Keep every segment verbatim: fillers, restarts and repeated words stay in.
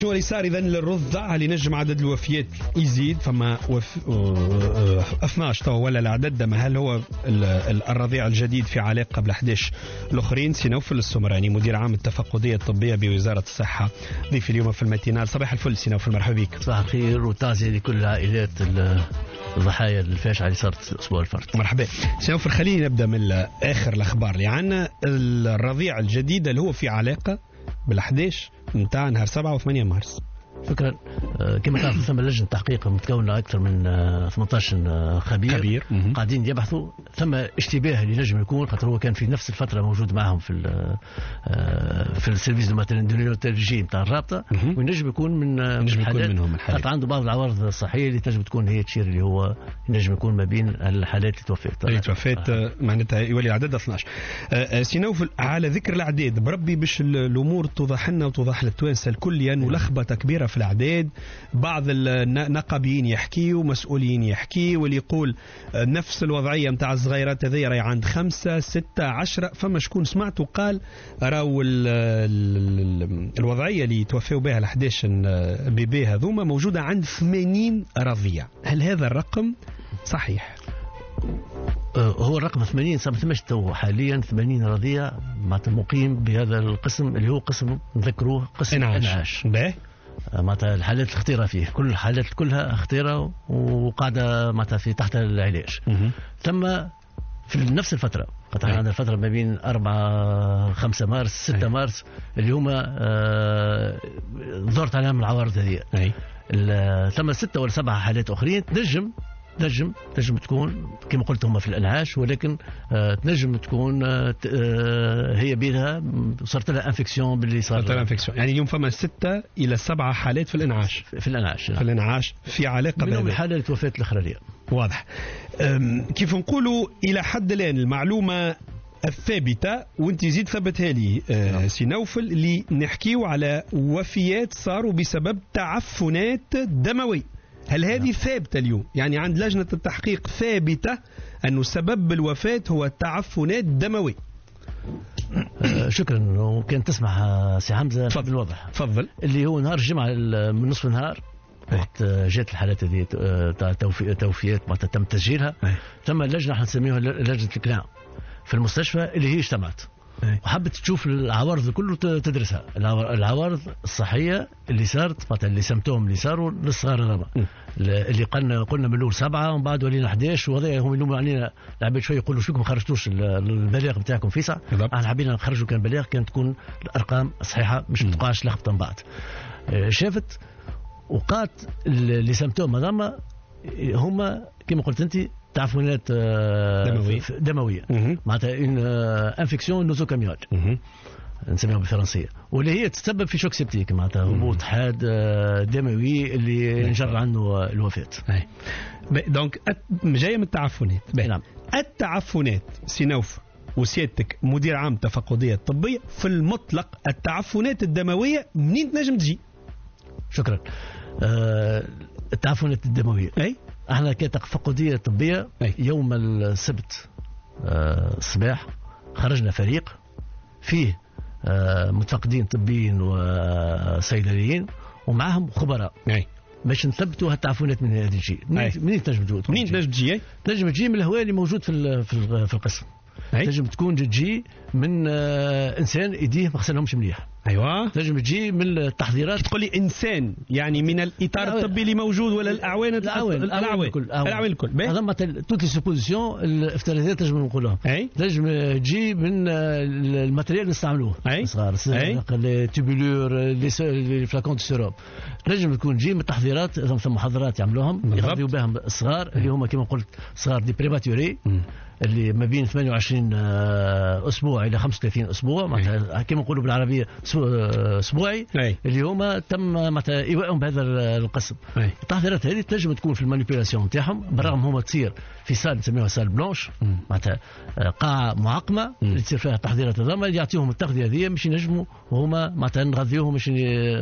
اللي صار إذا للرضع اللي نجم عدد الوفيات يزيد، فما وف... اثناش تو ولا العدد ده، هل هو الرضيع الجديد في علاقة قبل أحد عشر الأخرين؟ سينوفل السمراني مدير عام التفقدية الطبية بوزارة الصحة ضيف اليوم في الماتينال. صباح الفل سينوفل، مرحبا بك. صباح الخير وتعزية لكل عائلات الضحايا الفاشعة اللي صارت الأسبوع الفارط. مرحبا سينوفل. خلينا نبدأ من آخر الأخبار اللي عنا. الرضيع الجديد اللي هو في علاقة بالأحد عشر نتاع نهار سبعة وثمانية مارس. شكرا. كما تعرف ثم لجنة تحقيق متكونة أكثر من ثمانية عشر خبير, خبير. قاعدين يبحثوا. ثم اشتباه اللي نجم يكون خاطر هو كان في نفس الفترة موجود معهم في في السيرفيس الماتيرنولوجي نتاع الرابطة، ونجم يكون من نجم يكون منهم الحالات. عنده بعض العوارض الصحية اللي تنجم تكون هي تشير اللي هو نجم يكون ما بين الحالات اللي توفيت اللي توفيت آه. معناتها يولي العدد اثناش. آه سينوفل، على ذكر الأعداد بربي باش الأمور توضح لنا وتوضح للتوانسة الكل، أنه لخبطة كبيرة في الأعداد. بعض النقابيين يحكي ومسؤولين يحكي واللي يقول نفس الوضعية متاع الصغيرات هذه راهي عند خمسة ستة عشرة. فما شكون سمعته قال راهو الوضعية اللي توفيوا بها الأحد عشر بيبي هذوما موجودة عند ثمانين رضيع. هل هذا الرقم صحيح؟ هو الرقم ثمانين صار ثمش تو حاليا ثمانين رضيع معناتها مقيم بهذا القسم اللي هو قسم نذكروه قسم انعاش. معناتها الحالات الخطيرة فيه، كل الحالات كلها خطيرة وقاعدة معناتها في تحت العلاج. ثم في نفس الفترة قطعا عندنا الفترة ما بين أربعة خمسة مارس ستة مارس اللي هما ظهرت عليهم العوارض هذه. ثم ستة ولا سبعة حالات أخرين تنجم تنجم تنجم تكون كما قلت هما في الانعاش، ولكن آه تنجم تكون آه هي بينها صارت لها انفكسيون باللي صار. صارت لها انفكسيون، يعني اليوم فما ستة الى سبعة حالات في الانعاش. في الانعاش في الانعاش في علاقه منهم الحاله اللي توفيت الاخرانيه. واضح. كيف نقولوا الى حد الان المعلومه الثابته، وانت زيد ثبتها لي آه سينوفل، اللي نحكيو على وفيات صاروا بسبب تعفنات دمويه. هل هذه ثابتة اليوم؟ يعني عند لجنة التحقيق ثابتة أنه سبب الوفاة هو التعفنات الدموية. آه شكرا. وكان تسمح سي حمزة بالوضح. تفضل. اللي هو نهار الجمعة من نصف النهار وقت جات الحالات هذه تاع توفيات معناتها تم تسجيلها. ثم اللجنة احنا نسميها لجنة الكلام في المستشفى اللي هي اجتمعت وحبت تشوف العوارض كله تدرسها، العوارض الصحيه اللي صارت اللي سمتهم اللي صاروا للصغار هذوما اللي قلنا قلنا من الاول سبعه ومن بعد ولينا أحد عشر، وهذا هم يلوموا علينا العباد شويه يقولوا شوكم ما خرجتوش البلاغ نتاعكم فيسع. احنا حبينا نخرجوا كان بلاغ كان تكون الارقام صحيحه مش ما تبقاش لخبطه من بعد. شافت وقات اللي سمتهم هذوما هما كما قلت انت تعفنات دموية دموية معناتها ان انفكسيون نوزوكاميال نسميها بالفرنسية، واللي هي تسبب في شوك سيبتيك معناتها هبوط حاد دموي اللي نجر عنه الوفاة. دونك جاية من التعفنات. نعم. التعفنات سينوف وسيادتك مدير عام التفقدية الطبية، في المطلق التعفنات الدموية منين تنجم تجي؟ شكرا. أه التعفنات الدموية أي احنا كتفقدية طبية أي. يوم السبت آه الصباح خرجنا فريق فيه آه متفقدين طبيين وصيدليين ومعهم خبراء أي. باش نثبتوا هالتعفنات من هذه تجي. منين تنجم تجي؟ منين تنجم تجي؟ تنجم تجي من الهواء اللي موجود في في القسم. تنجم تكون تجي من آه انسان ايديه ما غسلهمش مليح. ايوه. تنجم تجي من التحضيرات. تقول لي انسان يعني من الاطار الطبي اللي موجود ولا الاعوان الاعوان الاعوان الكل الاعوان الكل. هذا توت لي سوبوزيسيون الافتراضيات تنجم نقولها. تنجم تجي من الماتريال اللي نستعملوه صغار لي تيبولور لي فلاكون دو سيروب. تنجم تكون تجي من التحضيرات ثم محاضرات يعملوهم يغذيو بهم الصغار اللي هما كما قلت صغار دي بريماتوري اللي ما بين ثمانية وعشرين اسبوع الى خمسة وثلاثين اسبوع معناتها كما نقولوا بالعربيه اسبوعي اللي هما تم معناتها ايوائهم بهذا القسم. التحضيرات هذه تنجم تكون في المانيبيولاسيون نتاعهم بالرغم هما تصير في سال نسميوها سال بلونش معناتها قاعه معقمه اللي تصير فيها التحضيرات هذوما يعطيهم التغذيه هذه باش ينجموا وهما معناتها نغذيوهم باش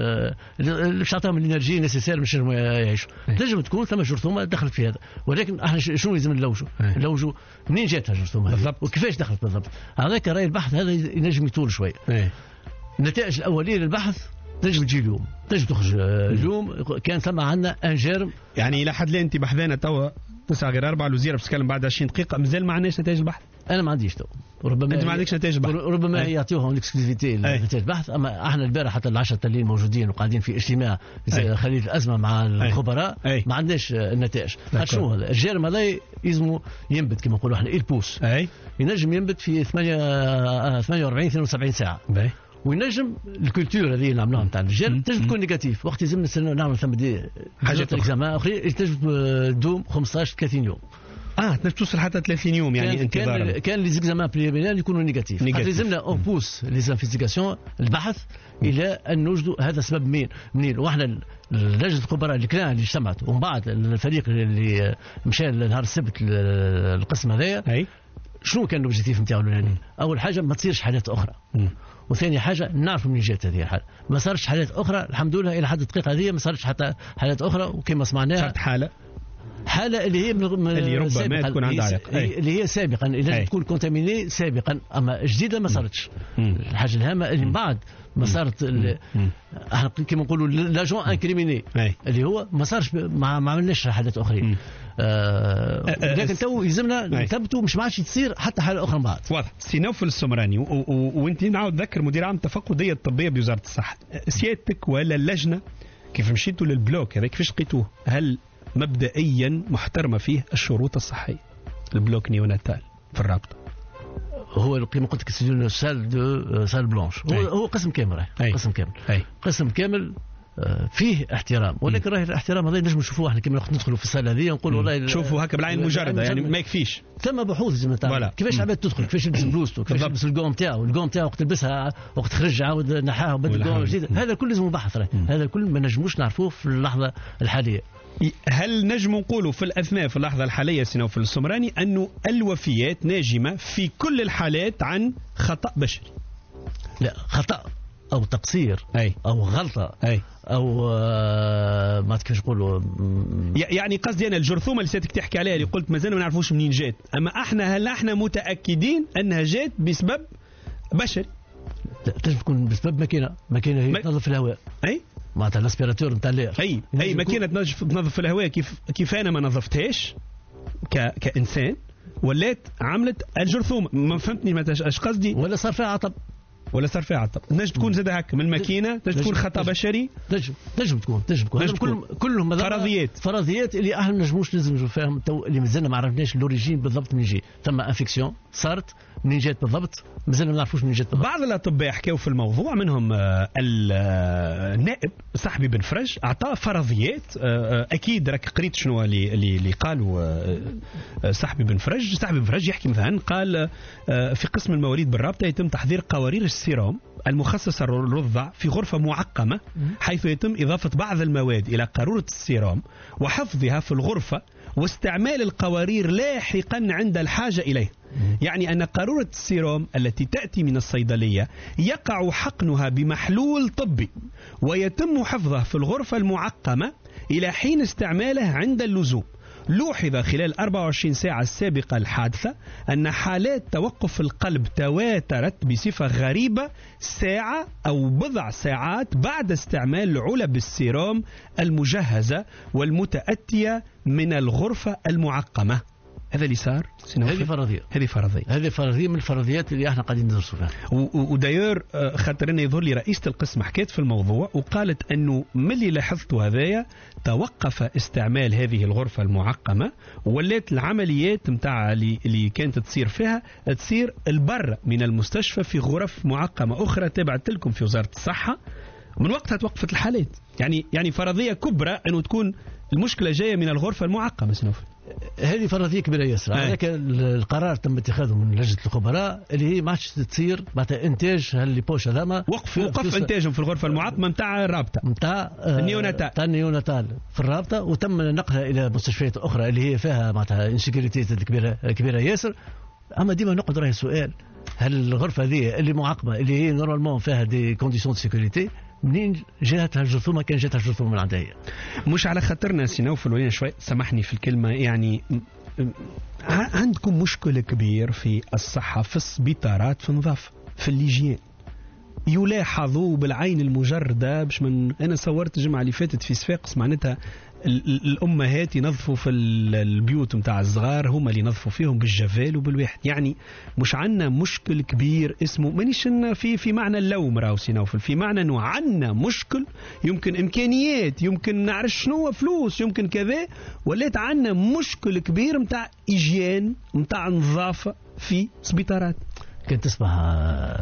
باش تعطيهم الانرجي نيسيسير باش يعيشوا. تنجم تكون ثم جرثومه دخلت في هذا، ولكن احنا شنو لازم نلوجوا؟ نلوجوا منين جات الجرثومه بالضبط وكيفاش دخلت بالضبط. هذاك راي البحث هذا ينجم يطول شويه. النتائج الاوليه للبحث تنجم تجي اليوم، تنجم تخرج اليوم. كان ثم عندنا ان جيرم يعني الى حد الان انت بحذانا توا تسعة غير أربعة الوزيرة بتتكلم بعد عشرين دقيقة مازال ما عندناش نتائج البحث. أنا ما عنديش تو. ربما أنت ما عندكش نتائج البحث. ربما يعطيوهم الاكسكلوزيفيتي نتائج البحث، أما احنا البارح حتى العشرة اللي موجودين وقاعدين في اجتماع خلية الأزمة مع الخبراء ما عندناش النتائج. شنو هذا؟ الجرم هذا يلزموا ينبت كما نقولوا احنا البوس. ينجم ينبت في ثمانية وأربعين اثنين وسبعين ساعة. أي. وينجم الكولتور هذه اللي نعملوها نتاع الجيل تنجم تكون نيجاتيف وقت يلزمنا نعمل ثم حاجات اكزامان اخرى تنجم تدوم خمسطاش ثلاثين يوم. اه تنجم توصل حتى ثلاثين يوم يعني انتظار. كان كان لي زيكزامان بريليمينال يكونوا نيجاتيف. يلزمنا اون بوس لي انفستيغاسيون البحث الى ان نوجدوا هذا سبب مين منين. واحنا لجنه الخبراء اللي كان اللي اجتمعت ومن بعد الفريق اللي مشى نهار السبت القسم هذايا شنو كان الاوبجيكتيف نتاعو الاولاني؟ اول حاجه ما تصيرش حالات اخرى. م. وثاني حاجه نعرف منين جات هذه الحاله. ما صارش حالات اخرى الحمد لله الى حد الدقيقه هذه، ما صارش حتى حالات اخرى. وكما سمعناها صارت حاله حاله اللي هي من اللي ربما تكون عندها علاقه اللي هي سابقا اللي تكون كونتاميني سابقا، اما جديده ما صارتش. الحاجه الهامه اللي من بعد ما صارت احنا كما نقولوا لاجون انكريميني اللي هو ما صارش ما, ما عملناش حالات اخرين. آه لكن تو يلزمنا نثبتوا مش ما عادش تصير حتى حاله اخرى من بعد. واضح. سي نوفل السمراني وانت نعاود نذكر مدير عام التفقديه الطبيه بوزاره الصحه، سيادتك ولا اللجنه كيف مشيتوا للبلوك هذا كيفاش لقيتوه؟ هل مبدئيا محترمه فيه الشروط الصحيه البلوك نيوناتال في الرابطه؟ هو كما قلت لك سال دو سال بلانش هو, هو قسم كامل. أي. قسم كامل أي. قسم كامل فيه احترام، ولكن راهي الاحترام هذا نجم نشوفوه احنا كما ندخلوا في الصاله هذه ونقول والله شوفوا هكا بالعين المجرده يعني ما يكفيش. ثم بحوث لازم تعمل كيفاش عباد تدخل، كيفاش يلبس بلوزته، كيفاش يلبس القوم نتاعو، القوم نتاعو وقت لبسها وقت خرج عاود نحاها وبدل القوم جديد. هذا كل لازم بحث، هذا كل ما نجموش نعرفوه في اللحظه الحاليه. هل نجم نقولوا في الأثناء في اللحظة الحالية سي نوفل السمراني أنه الوفيات ناجمة في كل الحالات عن خطأ بشري؟ لا، خطأ أو تقصير أي. أو غلطة أي. أو آه ما كيفاش نقولوا يعني قصدي أنا الجرثومة اللي سيادتك تحكي عليها اللي قلت مازال ما نعرفوش منين جات، أما احنا هل احنا متأكدين أنها جات بسبب بشري؟ تنجم تكون بسبب ماكينة ماكينة هي تنظف الهواء. أي معناتها الاسبيراتور نتاع الليل. اي اي ماكينه تنظف الهواء كيف كيف انا ما نظفتهاش ك كانسان ولات عملت الجرثومه. ما فهمتني اش قصدي؟ ولا صار فيها عطب ولا صار فيها عطب. نجم تكون زاد هكا من الماكينه، تنجم تكون خطا بشري، تنجم تنجم تكون تنجم تكون كلهم فرضيات فرضيات اللي احنا ما نجموش لازم نفهم تو اللي مازلنا ما عرفناش لوريجين بالضبط من يجي. ثم انفكسيون صارت منين جات بالضبط مازلنا ما نعرفوش منين جات بالضبط. بعض الاطباء حكاوا في الموضوع منهم النائب صاحبي بن فرج اعطى فرضيات. اكيد راك قريت شنو اللي اللي قالوا صاحبي بن فرج. صاحبي بن فرج يحكي مثلا قال في قسم المواليد بالرابطه يتم تحضير قوارير السيروم المخصصة للرضع في غرفة معقمة، حيث يتم إضافة بعض المواد إلى قارورة السيروم وحفظها في الغرفة واستعمال القوارير لاحقا عند الحاجة إليه. يعني أن قارورة السيروم التي تأتي من الصيدلية يقع حقنها بمحلول طبي ويتم حفظه في الغرفة المعقمة إلى حين استعماله عند اللزوم. لوحظ خلال أربعة وعشرين ساعة السابقة الحادثة أن حالات توقف القلب تواترت بصفة غريبة ساعة أو بضع ساعات بعد استعمال علب السيروم المجهزة والمتأتية من الغرفة المعقمة. هذا اللي صار. هذه فرضية هذه فرضية هذه فرضية من الفرضيات اللي احنا قاعدين ندرسوا فيها. وداير خاطر انا يظهر لي رئيسة القسم حكيت في الموضوع وقالت انه من اللي لاحظته هذايا توقف استعمال هذه الغرفة المعقمة ولات العمليات نتاع اللي, اللي كانت تصير فيها تصير البر من المستشفى في غرف معقمة اخرى تبعت لكم في وزارة الصحة. من وقتها توقفت الحالات. يعني يعني فرضية كبرى انه تكون المشكلة جاية من الغرفة المعقمة. سنوفل هذه فرضية كبيرة ياسر. هذاك القرار تم اتخاذه من لجنة الخبراء اللي هي ما عادش تصير معناتها انتاج هاللي بوش هذاما وقف وقف انتاجهم في الغرفة المعقمة نتاع الرابطة نتاع النيوناتال نتاع النيوناتال في الرابطة، وتم نقلها إلى مستشفيات أخرى اللي هي فيها معناتها انسكيورتيز كبيرة كبيرة ياسر. أما ديما نقعد راهي سؤال، هل الغرفة هذه اللي معقمة اللي هي نورمالمون فيها دي كونديسيون دو سيكوريتي منين جاتها الجرثومه؟ كان جاتها الجرثومه من عندها هي. مش على خاطرنا سي نوفل وين شوي سامحني في الكلمه، يعني عندكم مشكل كبير في الصحه في السبيطارات في النظافه في الليجيان. يلاحظ بالعين المجردة. باش من أنا صورت الجمعة اللي فاتت في صفاقس معناتها الأمهات ينظفوا في البيوت متاع الصغار، هما اللي ينظفوا فيهم بالجفال وبالواحد. يعني مش عنا مشكل كبير اسمه مانيش في في معنى اللوم راهو سي نوفل، في معنى انه عنا مشكل يمكن امكانيات، يمكن نعرف شنو فلوس، يمكن كذا، ولات عنا مشكل كبير متاع ايجيان متاع نظافه في سبيطارات. كنت تسمع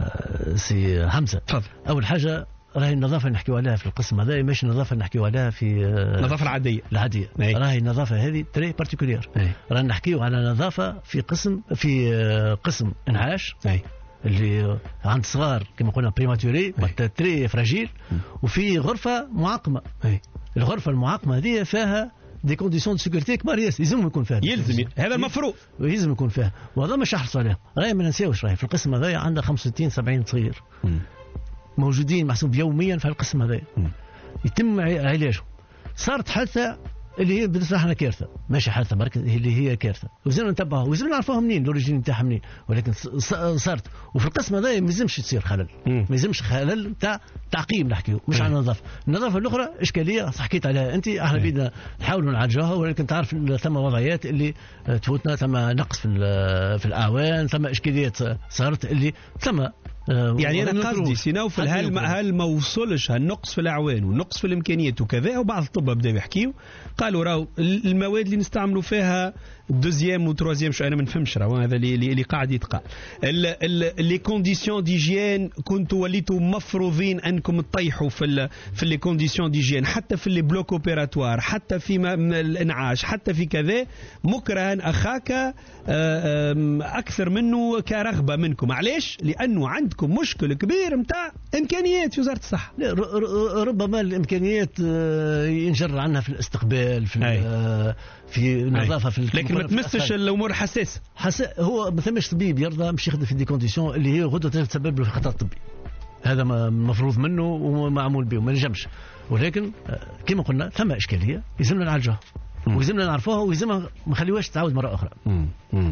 سي حمزه، تفضل. اول حاجه راهي النظافه اللي نحكيو عليها في القسم هذا ماشي النظافه اللي نحكيو عليها في النظافه العاديه العاديه. راهي النظافه هذه تري بارتيكولير. رانا نحكيو على نظافه في قسم في قسم انعاش أي. اللي عند صغار كما قلنا بريماتوري تري فراجيل، وفي غرفه معقمه. أي. الغرفه المعقمه هذه فيها دي كونديسيون دو سيكوريتي كبار ياسر، يلزم يكون فيها، يلزم هذا المفروض يلزم يكون فيها، وهذا مش يحرصوا عليه. راهي ما ننساوش راهي في القسم هذا عندنا خمسة وستين سبعين صغير م. موجودين محسوب يوميا في القسم هذا، يتم علاجهم. صارت حادثه اللي هي بالنسبه لنا كارثه، ماشي حادثه مركز، اللي هي كارثه، وزلنا نتبعها وزلنا نعرفوها منين الاوريجين نتاعها منين، ولكن صارت. وفي القسم هذا ما يلزمش تصير خلل، ما يلزمش خلل تاع تعقيم نحكيو، مش على النظافه. النظافه الاخرى اشكاليه حكيت عليها انت، احنا بدنا نحاولوا نعالجوها، ولكن تعرف ثم وضعيات اللي تفوتنا، ثم نقص في في الاعوان، ثم اشكاليات صارت اللي ثم يعني انا قصدي سينوفل هل هل ما وصلش هالنقص في الاعوان والنقص في الامكانيات وكذا، وبعض الطب بداوا يحكيوا قالوا راهو المواد اللي نستعملوا فيها دوزيام وتروزيام، شو انا ما نفهمش راهو هذا اللي اللي قاعد يتقال. لي كونديسيون ديجيان كنتوا وليتوا مفروضين انكم تطيحوا في في لي كونديسيون ديجيان، حتى في لي بلوك اوبيراتوار، حتى في الانعاش، حتى في كذا، مكرها اخاك اكثر منه كرغبه منكم. علاش؟ لانه عندكم مشكل كبير نتاع امكانيات في وزاره الصحه. ربما الامكانيات ينجر عنها في الاستقبال، في في النظافه، في لكن ما تمسش الامور حساسه. حس... هو ما ثماش طبيب يرضى مش يخدم في دي كونديسيون اللي هي غدوه تسبب له في خطر طبي، هذا مفروض منه ومعمول به وما نجمش. ولكن كما قلنا ثم اشكاليه يلزمنا نعالجوها ويلزمنا نعرفوها ويلزمنا ما نخليوهاش تعاود مره اخرى. مم. مم.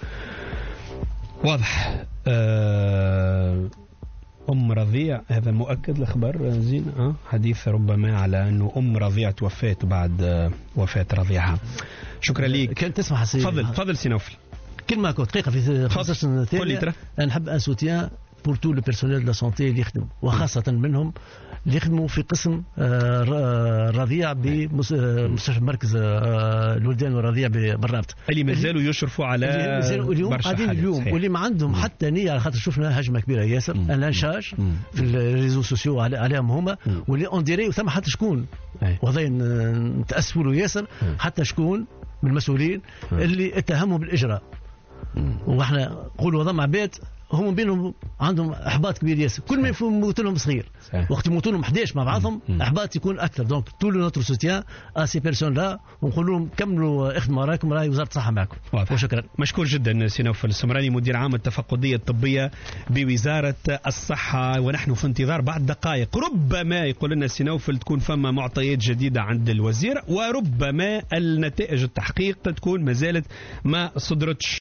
واضح. أه... أم رضيع، هذا مؤكد الأخبار زين. أه؟ حديث ربما على أنه أم رضيع توفات بعد وفاة رضيعها. شكرا لك. كان تسمح سيدي. تفضل تفضل سينوفل. كلمة دقيقة في خمسة سنين ثانية. أنا نحب أن سوتيان بور تو لو بيرسونيل دو لا سونتي اللي يخدموا، وخاصة منهم اللي يخدموا في قسم الرضيع بمستشفى مركز الولدان والرضيع بالرابط، اللي مازالوا يشرفوا على اليوم قاعدين اليوم، واللي ما عندهم حتى نية، على خاطر شفنا هجمة كبيرة ياسر الانشاج في الريزو سوسيو عليهم هما، واللي اون ديري وثم حتى شكون وهذا نتأسفوا له ياسر، حتى شكون من المسؤولين اللي اتهموا بالإجراء. واحنا نقولوا هذا مع بيت هم بينهم عندهم احباط كبير ياسر، كل ما يموت لهم صغير صحيح. وقت يموتوا لهم أحد عشر مع بعضهم احباط يكون اكثر. دونك طول نوتر سوتيان ا سي بيرسون لا، ونقول لهم كملوا اخدموا راكم، راهي وزاره الصحه معكم. وشكرا. مشكور جدا سي نوفل السمراني، مدير عام التفقديه الطبيه بوزاره الصحه. ونحن في انتظار بعد دقائق ربما يقول لنا سي نوفل تكون فما معطيات جديده عند الوزير، وربما النتائج التحقيق تكون ما زالت ما صدرتش.